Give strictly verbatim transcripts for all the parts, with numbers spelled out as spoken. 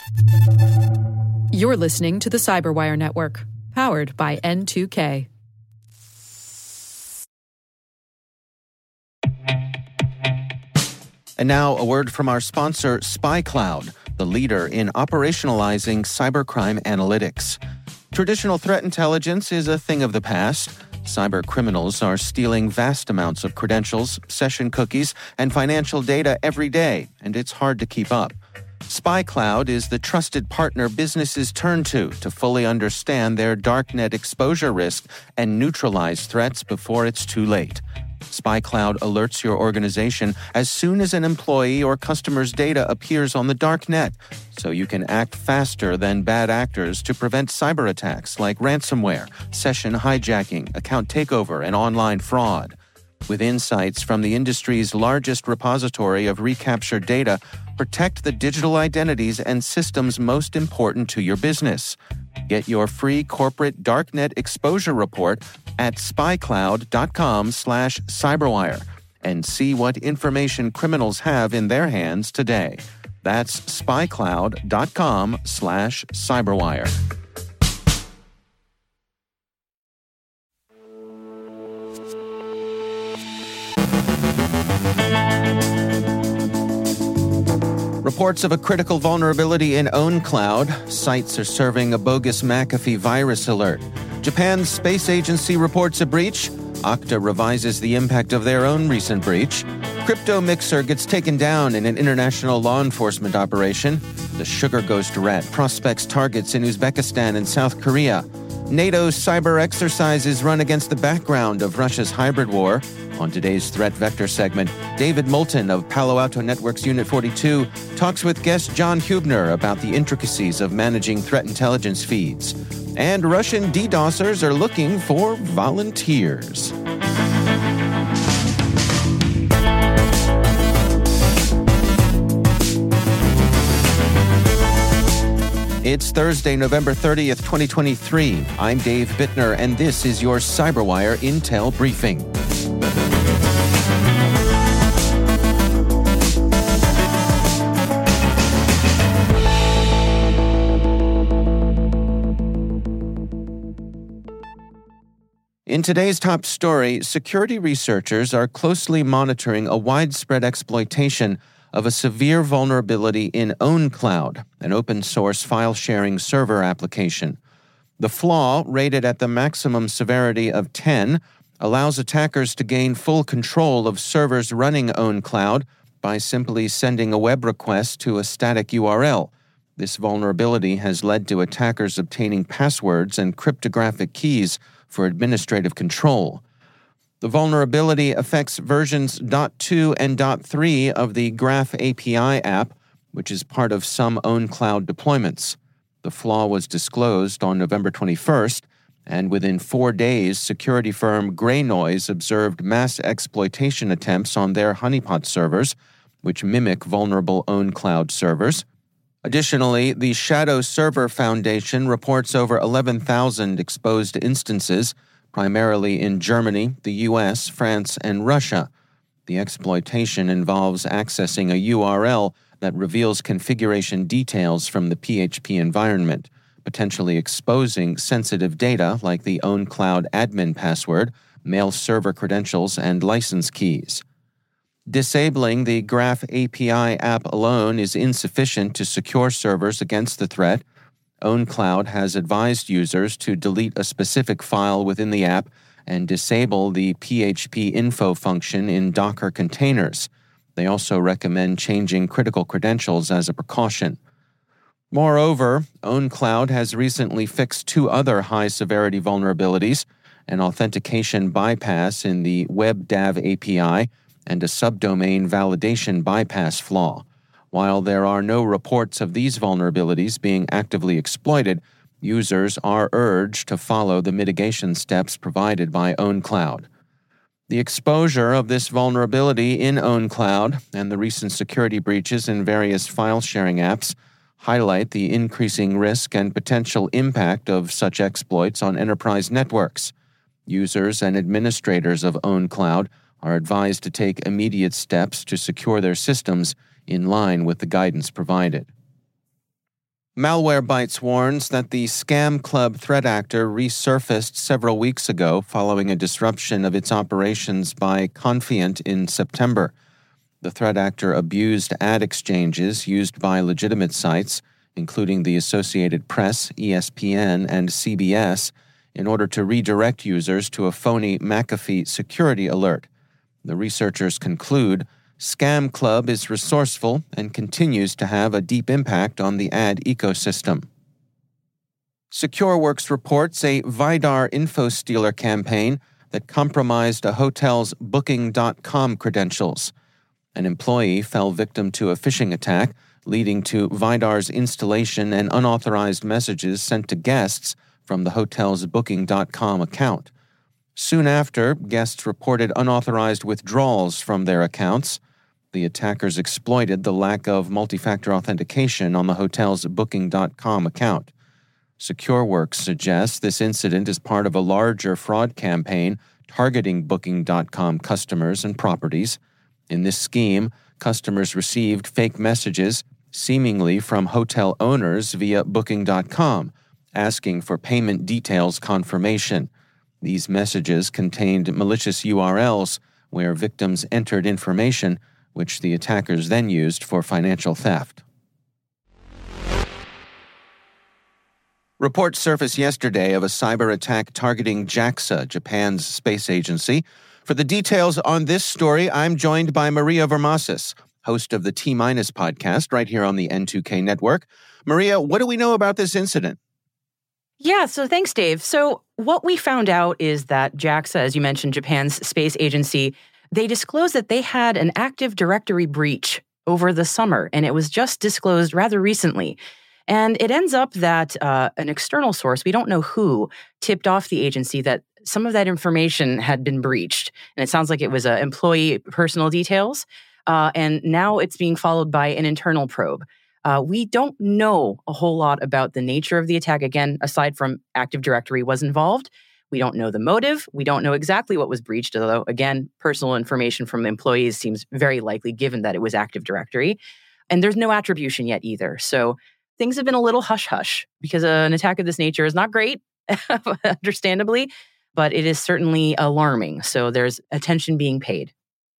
You're listening to the Cyberwire Network, powered by N two K. And now, a word from our sponsor, SpyCloud, the leader in operationalizing cybercrime analytics. Traditional threat intelligence is a thing of the past. Cyber criminals are stealing vast amounts of credentials, session cookies, and financial data every day, and it's hard to keep up. SpyCloud is the trusted partner businesses turn to to fully understand their darknet exposure risk and neutralize threats before it's too late. SpyCloud alerts your organization as soon as an employee or customer's data appears on the darknet, so you can act faster than bad actors to prevent cyber attacks like ransomware, session hijacking, account takeover, and online fraud. With insights from the industry's largest repository of recaptured data, protect the digital identities and systems most important to your business. Get your free corporate darknet exposure report at spycloud.com slash cyberwire and see what information criminals have in their hands today. That's spycloud.com slash cyberwire. Reports of a critical vulnerability in OwnCloud. Sites are serving a bogus McAfee virus alert. Japan's space agency reports a breach. Okta revises the impact of their own recent breach. Crypto Mixer gets taken down in an international law enforcement operation. The Sugar Ghost Rat prospects targets in Uzbekistan and South Korea. NATO's cyber exercises run against the background of Russia's hybrid war. On today's Threat Vector segment, David Moulton of Palo Alto Network's Unit forty-two talks with guest John Hubner about the intricacies of managing threat intelligence feeds. And Russian DDoSers are looking for volunteers. It's Thursday, November thirtieth, twenty twenty-three. I'm Dave Bittner, and this is your CyberWire Intel Briefing. In today's top story, security researchers are closely monitoring a widespread exploitation of a severe vulnerability in OwnCloud, an open-source file-sharing server application. The flaw, rated at the maximum severity of ten, allows attackers to gain full control of servers running OwnCloud by simply sending a web request to a static U R L. This vulnerability has led to attackers obtaining passwords and cryptographic keys for administrative control. The vulnerability affects versions two and three of the Graph A P I app, which is part of some OwnCloud deployments. The flaw was disclosed on November twenty-first, and within four days, security firm Greynoise observed mass exploitation attempts on their honeypot servers, which mimic vulnerable OwnCloud servers. Additionally, the Shadow Server Foundation reports over eleven thousand exposed instances, primarily in Germany, the U S, France, and Russia. The exploitation involves accessing a U R L that reveals configuration details from the P H P environment, potentially exposing sensitive data like the OwnCloud admin password, mail server credentials, and license keys. Disabling the Graph A P I app alone is insufficient to secure servers against the threat. OwnCloud has advised users to delete a specific file within the app and disable the P H P info function in Docker containers. They also recommend changing critical credentials as a precaution. Moreover, OwnCloud has recently fixed two other high-severity vulnerabilities, an authentication bypass in the WebDAV A P I and a subdomain validation bypass flaw. While there are no reports of these vulnerabilities being actively exploited, users are urged to follow the mitigation steps provided by OwnCloud. The exposure of this vulnerability in OwnCloud and the recent security breaches in various file-sharing apps highlight the increasing risk and potential impact of such exploits on enterprise networks. Users and administrators of OwnCloud are advised to take immediate steps to secure their systems in line with the guidance provided. Malwarebytes warns that the Scam Club threat actor resurfaced several weeks ago following a disruption of its operations by Confiant in September. The threat actor abused ad exchanges used by legitimate sites, including the Associated Press, E S P N, and C B S, in order to redirect users to a phony McAfee security alert. The researchers conclude Scam Club is resourceful and continues to have a deep impact on the ad ecosystem. SecureWorks reports a Vidar info stealer campaign that compromised a hotel's booking dot com credentials. An employee fell victim to a phishing attack, leading to Vidar's installation and unauthorized messages sent to guests from the hotel's booking dot com account. Soon after, guests reported unauthorized withdrawals from their accounts. The attackers exploited the lack of multi-factor authentication on the hotel's booking dot com account. SecureWorks suggests this incident is part of a larger fraud campaign targeting booking dot com customers and properties. In this scheme, customers received fake messages, seemingly from hotel owners via booking dot com, asking for payment details confirmation. These messages contained malicious U R Ls where victims entered information which the attackers then used for financial theft. Reports surfaced yesterday of a cyber attack targeting JAXA, Japan's space agency. For the details on this story, I'm joined by Maria Varmazis, host of the T-Minus podcast right here on the N two K network. Maria, what do we know about this incident? Yeah, so thanks, Dave. So what we found out is that JAXA, as you mentioned, Japan's space agency, they disclosed that they had an Active Directory breach over the summer, and it was just disclosed rather recently. And it ends up that uh, an external source, we don't know who, tipped off the agency that some of that information had been breached. And it sounds like it was uh, employee personal details. Uh, and now it's being followed by an internal probe. Uh, we don't know a whole lot about the nature of the attack. Again, aside from Active Directory was involved. We don't know the motive. We don't know exactly what was breached, although, again, personal information from employees seems very likely given that it was Active Directory. And there's no attribution yet either. So things have been a little hush-hush because uh, an attack of this nature is not great, understandably, but it is certainly alarming. So there's attention being paid.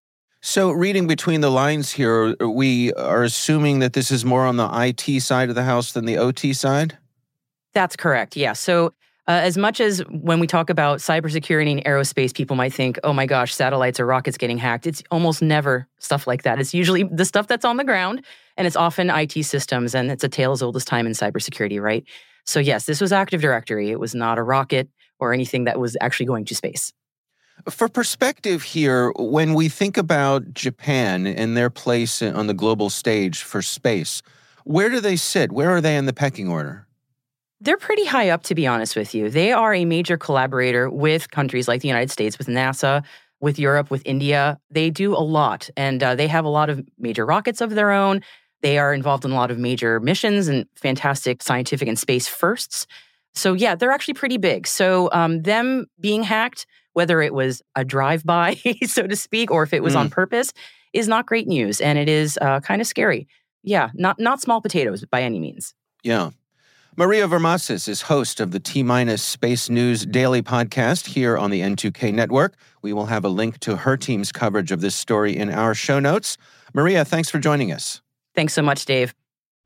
So reading between the lines here, we are assuming that this is more on the I T side of the house than the O T side? That's correct, yeah. So uh, as much as when we talk about cybersecurity and aerospace, people might think, oh my gosh, satellites or rockets getting hacked. It's almost never stuff like that. It's usually the stuff that's on the ground, and it's often I T systems, and it's a tale as old as time in cybersecurity, right? So yes, this was Active Directory. It was not a rocket or anything that was actually going to space. For perspective here, when we think about Japan and their place on the global stage for space, where do they sit? Where are they in the pecking order? They're pretty high up, to be honest with you. They are a major collaborator with countries like the United States, with NASA, with Europe, with India. They do a lot, and uh, they have a lot of major rockets of their own. They are involved in a lot of major missions and fantastic scientific and space firsts. So yeah, they're actually pretty big. So um, them being hacked, whether it was a drive-by, so to speak, or if it was mm. on purpose, is not great news, and it is uh, kind of scary. Yeah, not not small potatoes by any means. Yeah. Maria Varmazis is host of the T-Minus Space News Daily podcast here on the N two K network. We will have a link to her team's coverage of this story in our show notes. Maria, thanks for joining us. Thanks so much, Dave.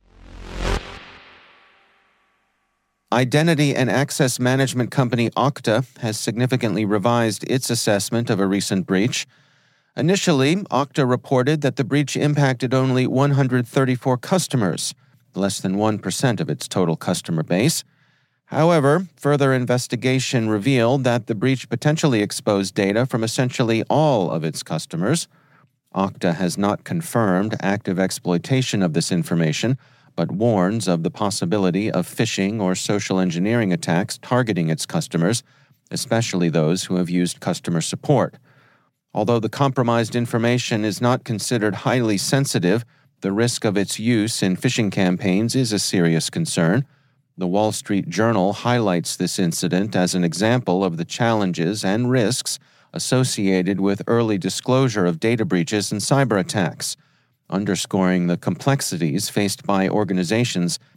Identity and access management company Okta has significantly revised its assessment of a recent breach. Initially, Okta reported that the breach impacted only one hundred thirty-four customers, less than one percent of its total customer base. However, further investigation revealed that the breach potentially exposed data from essentially all of its customers. Okta has not confirmed active exploitation of this information, but warns of the possibility of phishing or social engineering attacks targeting its customers, especially those who have used customer support. Although the compromised information is not considered highly sensitive, the risk of its use in phishing campaigns is a serious concern. The Wall Street Journal highlights this incident as an example of the challenges and risks associated with early disclosure of data breaches and cyber attacks, underscoring the complexities faced by organizations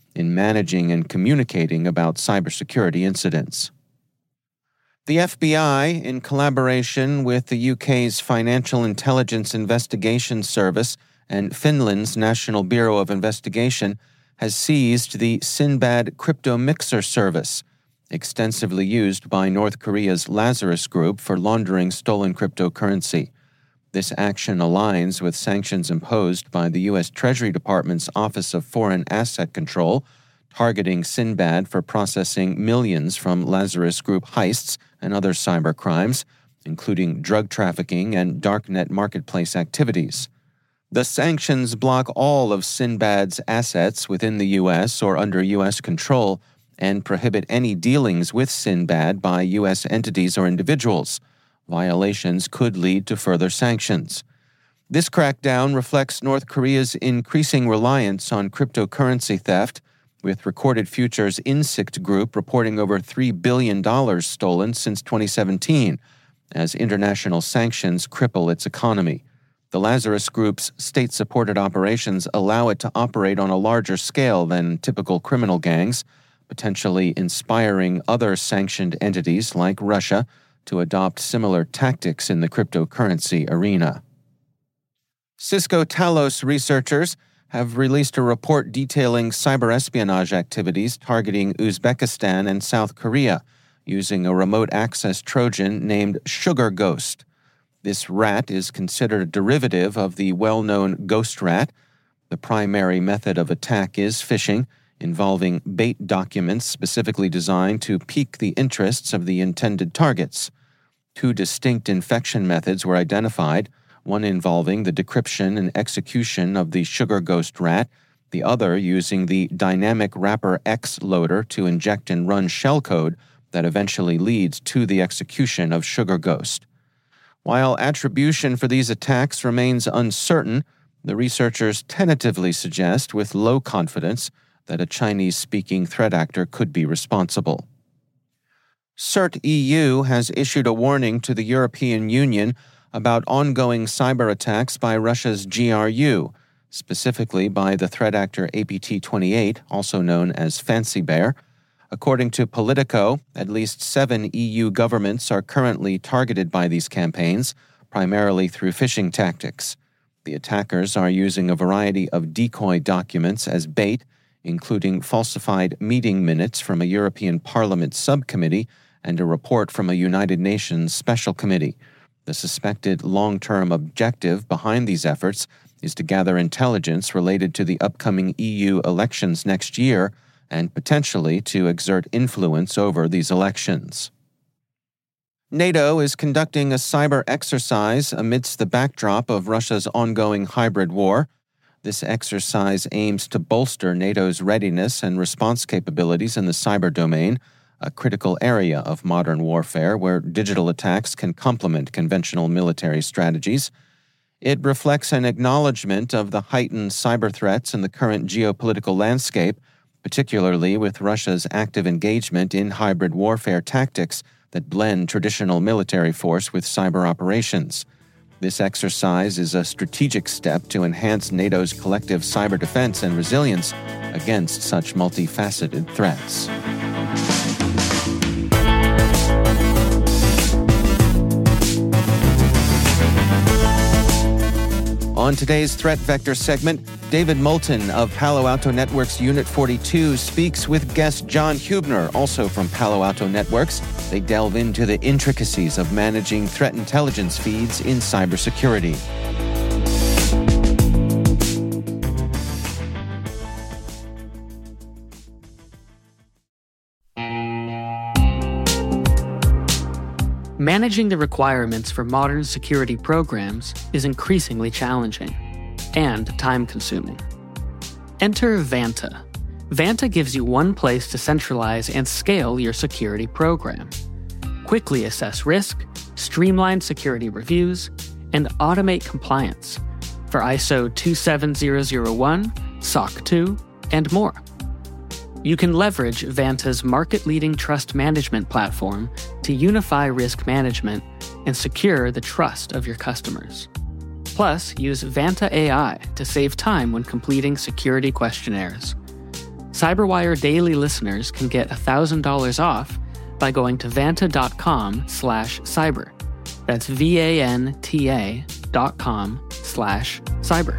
in managing and communicating about cybersecurity incidents. The F B I, in collaboration with the U K's Financial Intelligence Investigation Service and Finland's National Bureau of Investigation, has seized the Sinbad crypto mixer service, extensively used by North Korea's Lazarus Group for laundering stolen cryptocurrency. This action aligns with sanctions imposed by the U S Treasury Department's Office of Foreign Asset Control, targeting Sinbad for processing millions from Lazarus Group heists and other cyber crimes, including drug trafficking and darknet marketplace activities. The sanctions block all of Sinbad's assets within the U S or under U S control and prohibit any dealings with Sinbad by U S entities or individuals. Violations could lead to further sanctions. This crackdown reflects North Korea's increasing reliance on cryptocurrency theft, with Recorded Future's Insikt Group reporting over three billion dollars stolen since twenty seventeen, as international sanctions cripple its economy. The Lazarus Group's state-supported operations allow it to operate on a larger scale than typical criminal gangs, potentially inspiring other sanctioned entities like Russia to adopt similar tactics in the cryptocurrency arena. Cisco Talos researchers have released a report detailing cyber espionage activities targeting Uzbekistan and South Korea using a remote access Trojan named Sugar Ghost. This rat is considered a derivative of the well-known Ghost Rat. The primary method of attack is phishing, involving bait documents specifically designed to pique the interests of the intended targets. Two distinct infection methods were identified, one involving the decryption and execution of the Sugar Ghost rat, the other using the Dynamic Wrapper X loader to inject and run shellcode that eventually leads to the execution of Sugar Ghost. While attribution for these attacks remains uncertain, the researchers tentatively suggest with low confidence that a Chinese-speaking threat actor could be responsible. CERT E U has issued a warning to the European Union about ongoing cyber attacks by Russia's G R U, specifically by the threat actor A P T twenty-eight, also known as Fancy Bear. According to Politico, at least seven E U governments are currently targeted by these campaigns, primarily through phishing tactics. The attackers are using a variety of decoy documents as bait, including falsified meeting minutes from a European Parliament subcommittee and a report from a United Nations special committee. The suspected long-term objective behind these efforts is to gather intelligence related to the upcoming E U elections next year and potentially to exert influence over these elections. NATO is conducting a cyber exercise amidst the backdrop of Russia's ongoing hybrid war. This exercise aims to bolster NATO's readiness and response capabilities in the cyber domain, a critical area of modern warfare where digital attacks can complement conventional military strategies. It reflects an acknowledgement of the heightened cyber threats in the current geopolitical landscape, particularly with Russia's active engagement in hybrid warfare tactics that blend traditional military force with cyber operations. This exercise is a strategic step to enhance NATO's collective cyber defense and resilience against such multifaceted threats. On today's Threat Vector segment, David Moulton of Palo Alto Networks Unit forty-two speaks with guest John Hubner, also from Palo Alto Networks. They delve into the intricacies of managing threat intelligence feeds in cybersecurity. Managing the requirements for modern security programs is increasingly challenging and time-consuming. Enter Vanta. Vanta gives you one place to centralize and scale your security program. Quickly assess risk, streamline security reviews, and automate compliance for I S O two seven zero zero one, S O C two, and more. You can leverage Vanta's market-leading trust management platform to unify risk management and secure the trust of your customers. Plus, use Vanta A I to save time when completing security questionnaires. Cyberwire Daily listeners can get one thousand dollars off by going to vanta.com slash cyber. That's V-A-N-T-A dot com slash cyber.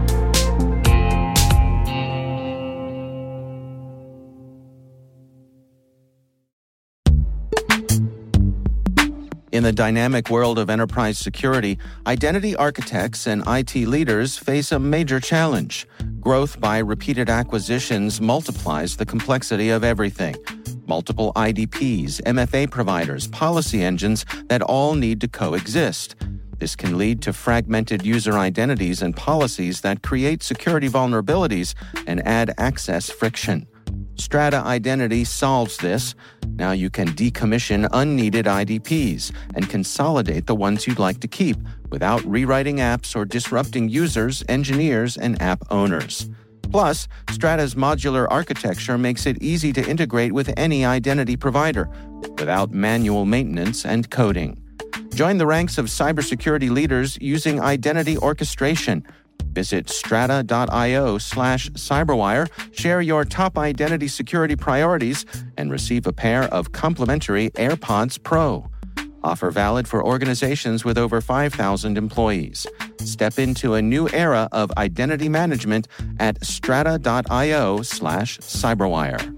In the dynamic world of enterprise security, identity architects and I T leaders face a major challenge. Growth by repeated acquisitions multiplies the complexity of everything. Multiple I D Ps, M F A providers, policy engines that all need to coexist. This can lead to fragmented user identities and policies that create security vulnerabilities and add access friction. Strata Identity solves this. Now you can decommission unneeded I D Ps and consolidate the ones you'd like to keep without rewriting apps or disrupting users, engineers, and app owners. Plus, Strata's modular architecture makes it easy to integrate with any identity provider without manual maintenance and coding. Join the ranks of cybersecurity leaders using identity orchestration. Visit strata.io slash cyberwire, share your top identity security priorities, and receive a pair of complimentary AirPods Pro. Offer valid for organizations with over five thousand employees. Step into a new era of identity management at strata.io slash cyberwire.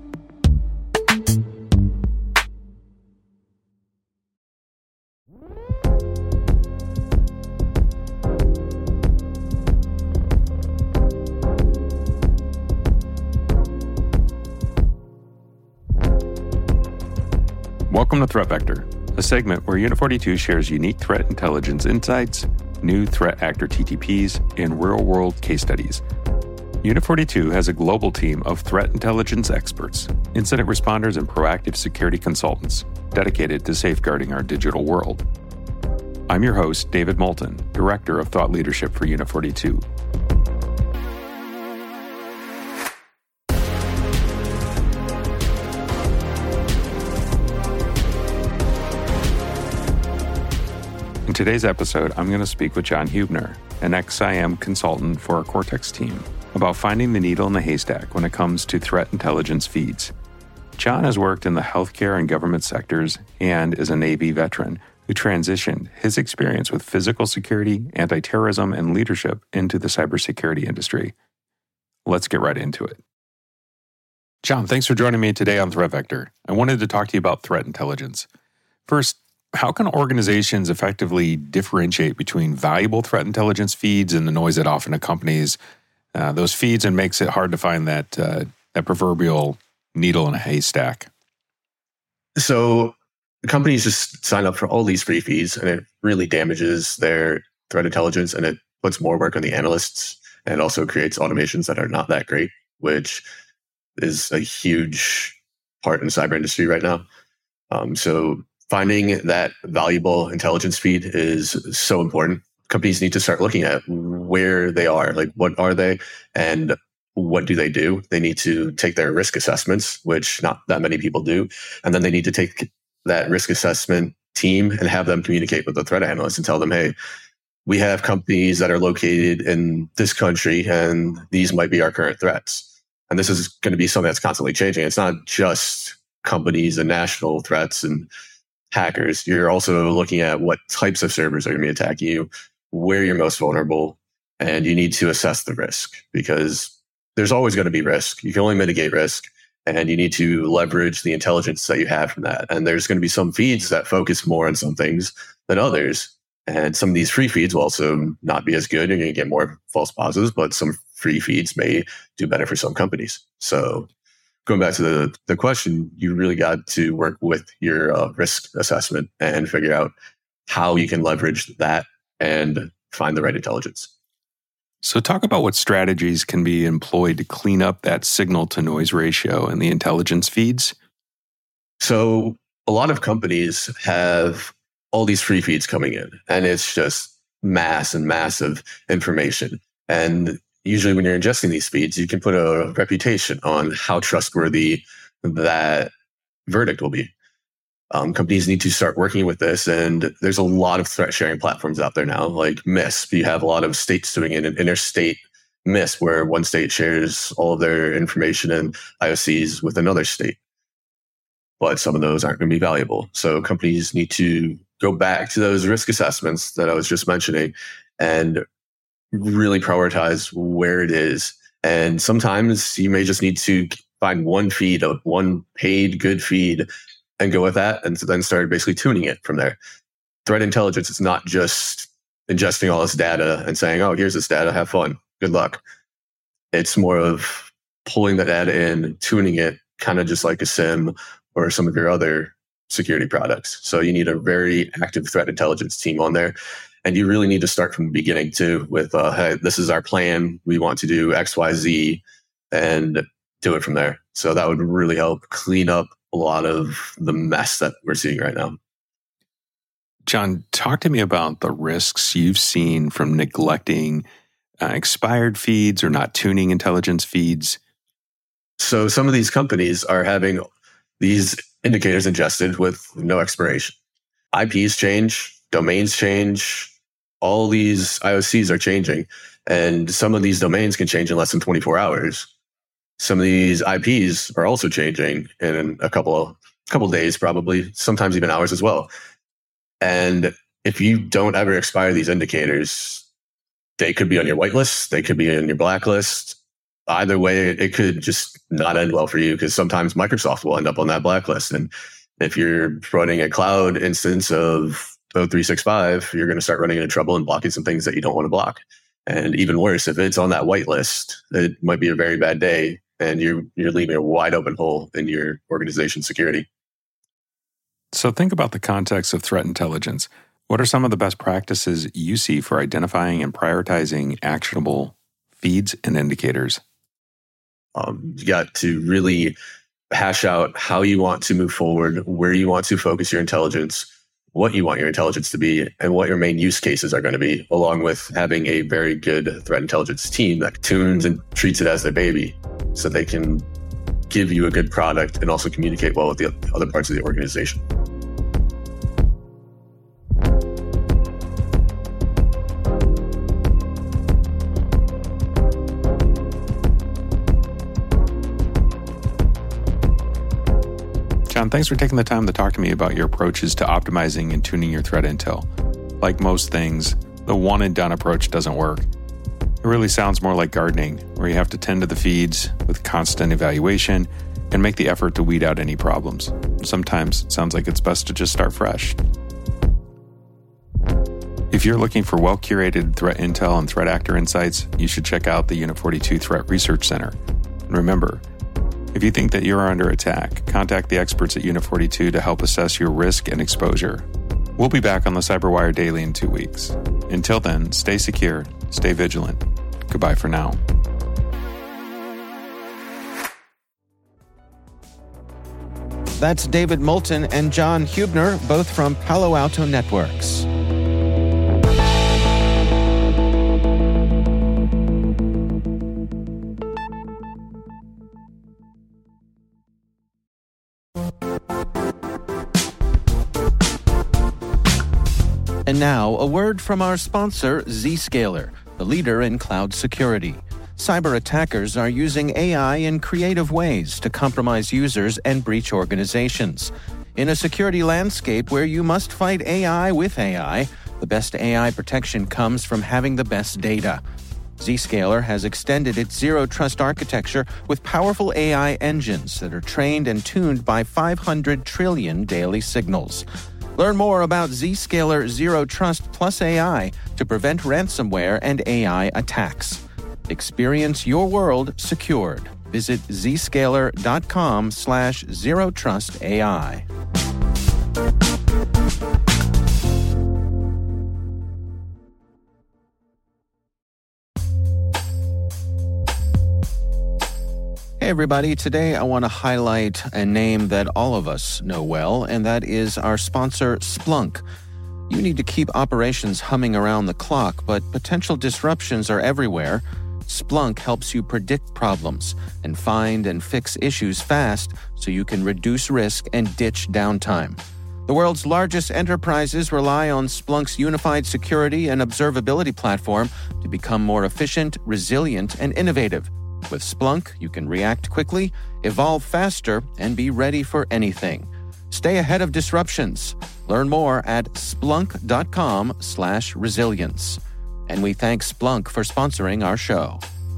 Welcome to Threat Vector, a segment where Unit forty-two shares unique threat intelligence insights, new threat actor T T Ps, and real-world case studies. Unit forty-two has a global team of threat intelligence experts, incident responders, and proactive security consultants dedicated to safeguarding our digital world. I'm your host, David Moulton, Director of Thought Leadership for Unit forty-two. In today's episode, I'm going to speak with John Hubner, an ex-I A M consultant for our Cortex team, about finding the needle in the haystack when it comes to threat intelligence feeds. John has worked in the healthcare and government sectors and is a Navy veteran who transitioned his experience with physical security, anti-terrorism, and leadership into the cybersecurity industry. Let's get right into it. John, thanks for joining me today on Threat Vector. I wanted to talk to you about threat intelligence. First, how can organizations effectively differentiate between valuable threat intelligence feeds and the noise that often accompanies uh, those feeds and makes it hard to find that uh, that proverbial needle in a haystack? So companies just sign up for all these free feeds, and it really damages their threat intelligence, and it puts more work on the analysts, and also creates automations that are not that great, which is a huge part in the cyber industry right now. Um, so Finding that valuable intelligence feed is so important. Companies need to start looking at where they are, like what are they and what do they do? They need to take their risk assessments, which not that many people do. And then they need to take that risk assessment team and have them communicate with the threat analysts and tell them, hey, we have companies that are located in this country and these might be our current threats. And this is going to be something that's constantly changing. It's not just companies and national threats and hackers. You're also looking at what types of servers are going to be attacking you, where you're most vulnerable, and you need to assess the risk because there's always going to be risk. You can only mitigate risk, and you need to leverage the intelligence that you have from that. And there's going to be some feeds that focus more on some things than others. And some of these free feeds will also not be as good. You're going to get more false positives, but some free feeds may do better for some companies. So going back to the, the question, you really got to work with your uh, risk assessment and figure out how you can leverage that and find the right intelligence. So talk about what strategies can be employed to clean up that signal to noise ratio in the intelligence feeds. So a lot of companies have all these free feeds coming in, and it's just mass and massive information. And usually when you're ingesting these feeds, you can put a reputation on how trustworthy that verdict will be. Um, companies need to start working with this, and there's a lot of threat sharing platforms out there now, like M I S P. You have a lot of states doing it, and interstate miss where one state shares all of their information and I O Cs with another state. But some of those aren't going to be valuable. So companies need to go back to those risk assessments that I was just mentioning and really prioritize where it is. And sometimes you may just need to find one feed, of one paid good feed, and go with that, and then start basically tuning it from there. Threat intelligence is not just ingesting all this data and saying, oh, here's this data, have fun, good luck. It's more of pulling the data in, tuning it, kind of just like a SIEM or some of your other security products. So you need a very active threat intelligence team on there. And you really need to start from the beginning too with, uh, hey, this is our plan. We want to do X, Y, Z, and do it from there. So that would really help clean up a lot of the mess that we're seeing right now. John, talk to me about the risks you've seen from neglecting uh, expired feeds or not tuning intelligence feeds. So some of these companies are having these indicators ingested with no expiration. I Ps change, domains change, all these I O Cs are changing, and some of these domains can change in less than twenty-four hours. Some of these I Ps are also changing in a couple of couple of days, probably, sometimes even hours as well. And if you don't ever expire these indicators, they could be on your whitelist, they could be on your blacklist. Either way, it could just not end well for you, because sometimes Microsoft will end up on that blacklist. And if you're running a cloud instance of O three sixty-five, you're going to start running into trouble and blocking some things that you don't want to block. And even worse, if it's on that whitelist, it might be a very bad day, and you're you're leaving a wide open hole in your organization's security. So think about the context of threat intelligence. What are some of the best practices you see for identifying and prioritizing actionable feeds and indicators? Um, you got to really hash out how you want to move forward, where you want to focus your intelligence, what you want your intelligence to be, and what your main use cases are going to be, along with having a very good threat intelligence team that tunes and treats it as their baby so they can give you a good product and also communicate well with the other parts of the organization. John, thanks for taking the time to talk to me about your approaches to optimizing and tuning your threat intel. Like most things, the one and done approach doesn't work. It really sounds more like gardening, where you have to tend to the feeds with constant evaluation and make the effort to weed out any problems. Sometimes it sounds like it's best to just start fresh. If you're looking for well-curated threat intel and threat actor insights, you should check out the Unit forty-two Threat Research Center. And remember, if you think that you're under attack, contact the experts at Unit forty-two to help assess your risk and exposure. We'll be back on the CyberWire Daily in two weeks. Until then, stay secure, stay vigilant. Goodbye for now. That's David Moulton and John Hubner, both from Palo Alto Networks. And now, a word from our sponsor, Zscaler, the leader in cloud security. Cyber attackers are using A I in creative ways to compromise users and breach organizations. In a security landscape where you must fight A I with A I, the best A I protection comes from having the best data. Zscaler has extended its Zero Trust architecture with powerful A I engines that are trained and tuned by five hundred trillion daily signals. Learn more about Zscaler Zero Trust plus A I to prevent ransomware and A I attacks. Experience your world secured. Visit zscaler.com slash zero trust AI. Hey everybody, today I want to highlight a name that all of us know well, and that is our sponsor, Splunk. You need to keep operations humming around the clock, but potential disruptions are everywhere. Splunk helps you predict problems and find and fix issues fast so you can reduce risk and ditch downtime. The world's largest enterprises rely on Splunk's unified security and observability platform to become more efficient, resilient, and innovative. With Splunk, you can react quickly, evolve faster, and be ready for anything. Stay ahead of disruptions. Learn more at splunk.com slash resilience. And we thank Splunk for sponsoring our show.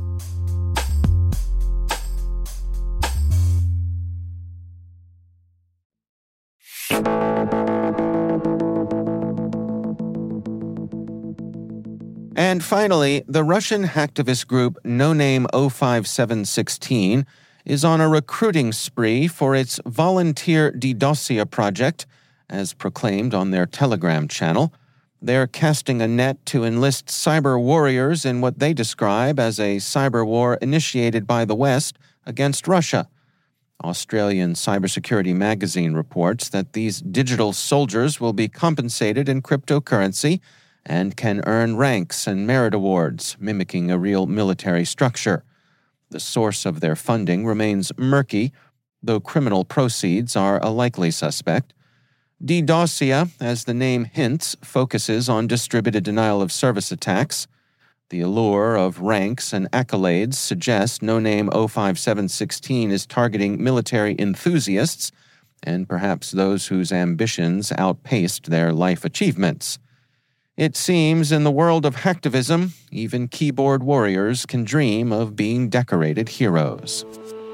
And finally, the Russian hacktivist group No Name oh five seven one six is on a recruiting spree for its volunteer DDoSia project, as proclaimed on their Telegram channel. They're casting a net to enlist cyber warriors in what they describe as a cyber war initiated by the West against Russia. Australian Cybersecurity Magazine reports that these digital soldiers will be compensated in cryptocurrency and can earn ranks and merit awards, mimicking a real military structure. The source of their funding remains murky, though criminal proceeds are a likely suspect. DDoSia, as the name hints, focuses on distributed denial-of-service attacks. The allure of ranks and accolades suggests No Name oh five seven one six is targeting military enthusiasts and perhaps those whose ambitions outpaced their life achievements. It seems in the world of hacktivism, even keyboard warriors can dream of being decorated heroes.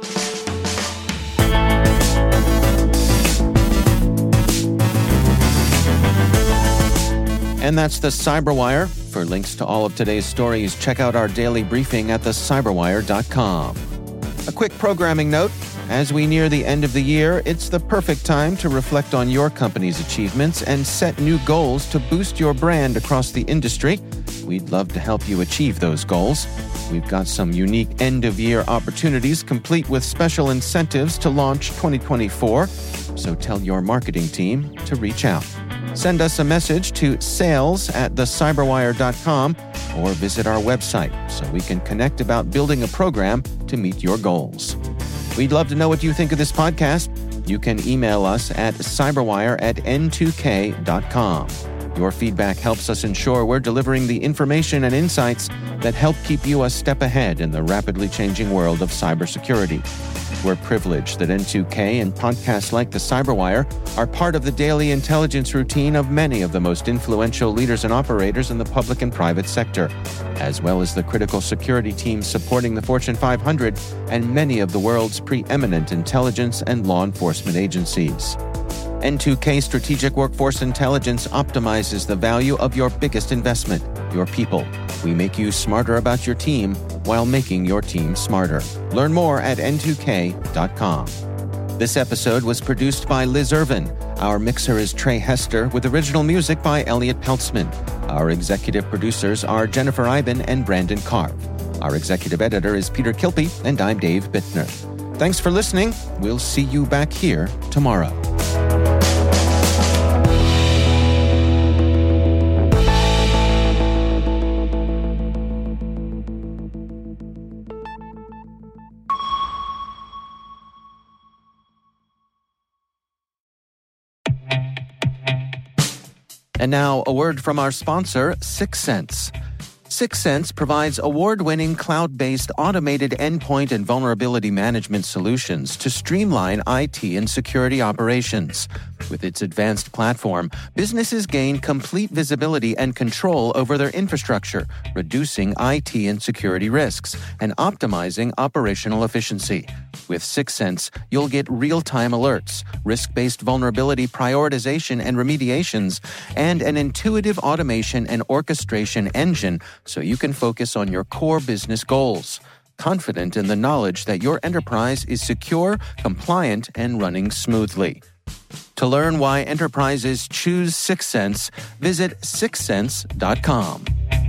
And that's the Cyberwire. For links to all of today's stories, check out our daily briefing at the cyberwire dot com. A quick programming note. As we near the end of the year, it's the perfect time to reflect on your company's achievements and set new goals to boost your brand across the industry. We'd love to help you achieve those goals. We've got some unique end-of-year opportunities complete with special incentives to launch twenty twenty-four, so tell your marketing team to reach out. Send us a message to sales at the cyberwire dot com or visit our website so we can connect about building a program to meet your goals. We'd love to know what you think of this podcast. You can email us at cyberwire at n two k dot com. Your feedback helps us ensure we're delivering the information and insights that help keep you a step ahead in the rapidly changing world of cybersecurity. We're privileged that N two K and podcasts like The Cyberwire are part of the daily intelligence routine of many of the most influential leaders and operators in the public and private sector, as well as the critical security teams supporting the Fortune five hundred and many of the world's preeminent intelligence and law enforcement agencies. N two K Strategic Workforce Intelligence optimizes the value of your biggest investment, your people. We make you smarter about your team while making your team smarter. Learn more at n two k dot com. This episode was produced by Liz Irvin. Our mixer is Trey Hester with original music by Elliot Peltzman. Our executive producers are Jennifer Iben and Brandon Carve. Our executive editor is Peter Kilpie, and I'm Dave Bittner. Thanks for listening. We'll see you back here tomorrow. And now, a word from our sponsor, Syxsense. Syxsense provides award-winning cloud-based automated endpoint and vulnerability management solutions to streamline I T and security operations. With its advanced platform, businesses gain complete visibility and control over their infrastructure, reducing I T and security risks and optimizing operational efficiency. With Syxsense, you'll get real-time alerts, risk-based vulnerability prioritization and remediations, and an intuitive automation and orchestration engine so you can focus on your core business goals, confident in the knowledge that your enterprise is secure, compliant, and running smoothly. To learn why enterprises choose Syxsense, visit syxsense dot com.